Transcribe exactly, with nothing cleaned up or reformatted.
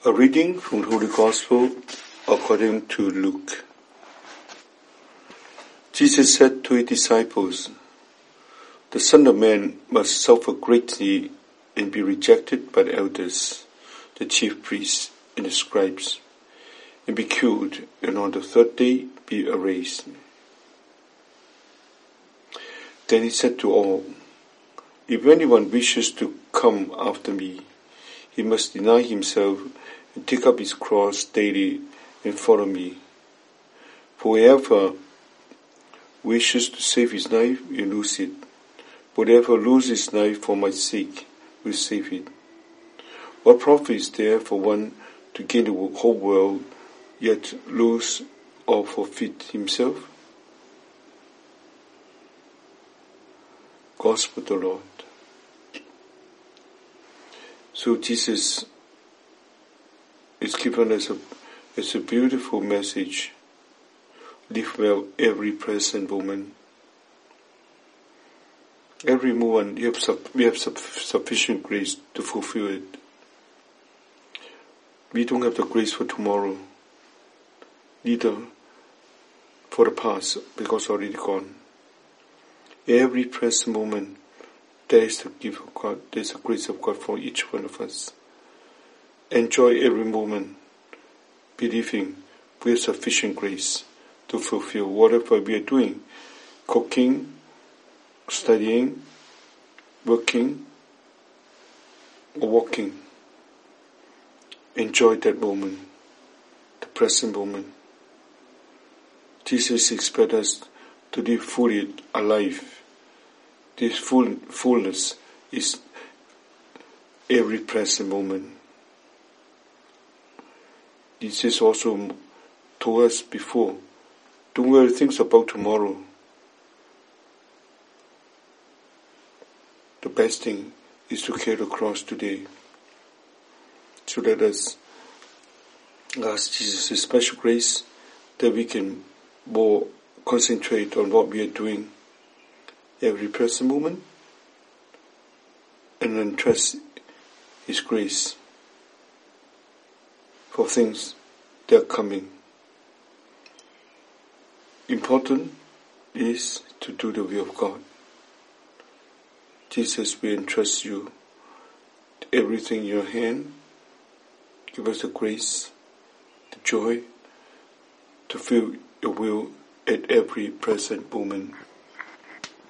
A reading from the Holy Gospel according to Luke. Jesus said to his disciples, "The Son of Man must suffer greatly and be rejected by the elders, the chief priests, and the scribes, and be killed, and on the third day be raised." Then he said to all, "If anyone wishes to come after me, he must deny himself and take up his cross daily and follow me. For whoever wishes to save his life will lose it. Whoever loses his life for my sake will save it. What profit is there for one to gain the whole world, yet lose or forfeit himself?" Gospel of the Lord. So Jesus is given us a, as a beautiful message. Live well every present moment. Every moment you have sub, we have sub, sufficient grace to fulfill it. We don't have the grace for tomorrow, neither for the past, because already gone. Every present moment, there is the gift of God, there is the grace of God for each one of us. Enjoy every moment, believing we have sufficient grace to fulfill whatever we are doing, cooking, studying, working, or walking. Enjoy that moment, the present moment. Jesus expects us to live fully alive. This full, fullness is every present moment. Jesus also told us before, don't worry things about tomorrow. The best thing is to carry the cross today. So let us ask Jesus' special grace that we can more concentrate on what we are doing every present moment and then trust His grace for things that are coming. Important is to do the will of God. Jesus will entrust you everything in your hand. Give us the grace, the joy to feel your will at every present moment.